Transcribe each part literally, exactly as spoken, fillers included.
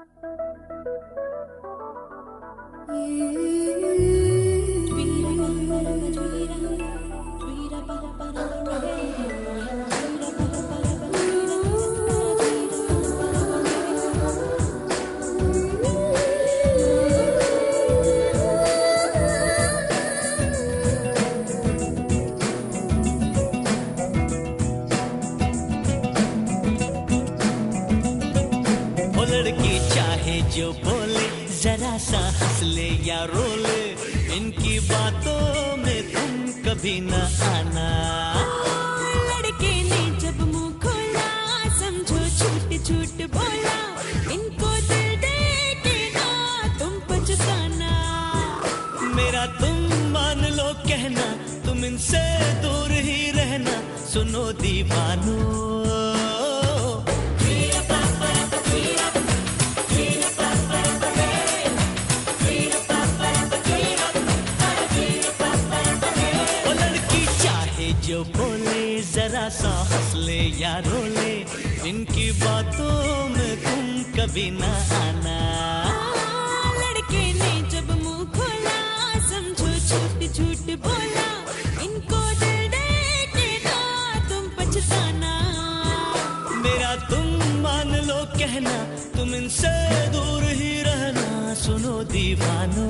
लड़की चाहे जो बोले, जरा सा हंस ले या रो ले, इनकी बातों में तुम कभी न आना। लड़के ने जब मुंह खोला, समझो झूठ झूठ बोला, इनको दिल दे के ना तुम पछताना। मेरा तुम मान लो कहना, तुम इनसे दूर ही रहना, सुनो दीवानो। जो बोले, जरा सा हंस ले या रो ले, इनकी बातों में तुम कभी ना आना। लड़के ने जब मुंह खोला, समझो झूठ झूठ बोला, इनको दिल दे के ना तुम पछताना। मेरा तुम मान लो कहना, तुम इनसे दूर ही रहना, सुनो दीवानो।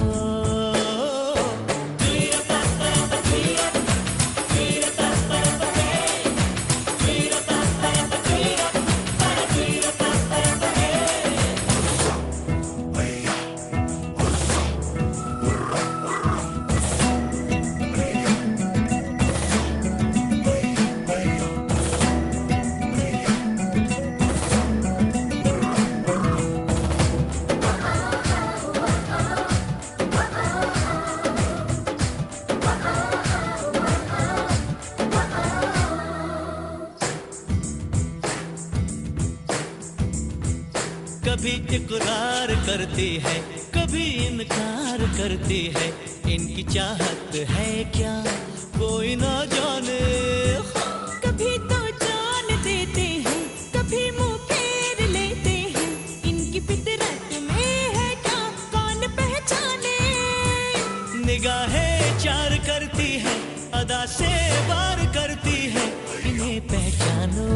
कभी इकरार करती है, कभी इनकार करती है, इनकी चाहत है क्या कोई ना जाने। कभी तो जान देते हैं, कभी मुंह फेर लेते हैं, इनकी फितरत में है क्या कौन पहचाने। निगाहें चार करती है, अदा से वार करती है, इन्हें पहचानो।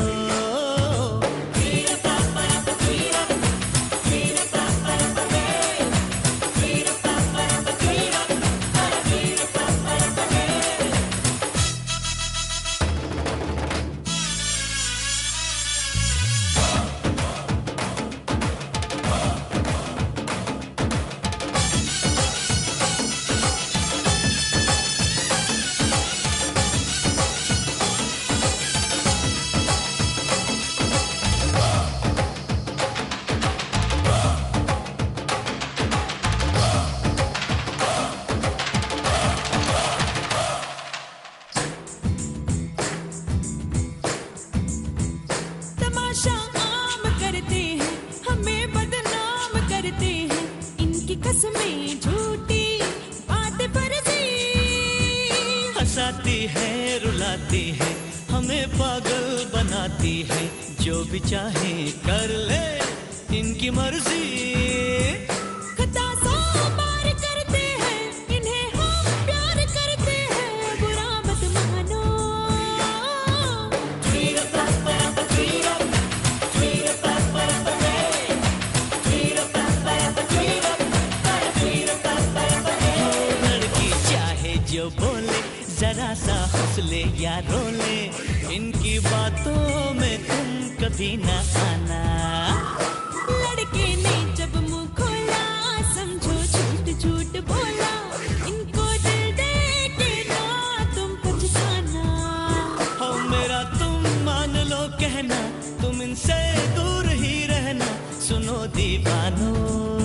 कसमें झूठी बात फर्जी, हंसाती है रुलाती है, हमें पागल बनाती है, जो भी चाहे कर ले इनकी मर्जी। खता सौ बार करते हैं, इन्हें हम प्यार करते हैं, बुरा मत मानो। जो बोले, जरा सा हंस ले या रो ले, इनकी बातों में तुम कभी ना आना। लड़के ने जब मुंह खोला, समझो झूठ झूठ बोला, इनको दिल दे के ना तुम पछताना। हो मेरा तुम मान लो कहना, तुम इनसे दूर ही रहना, सुनो दीवानो।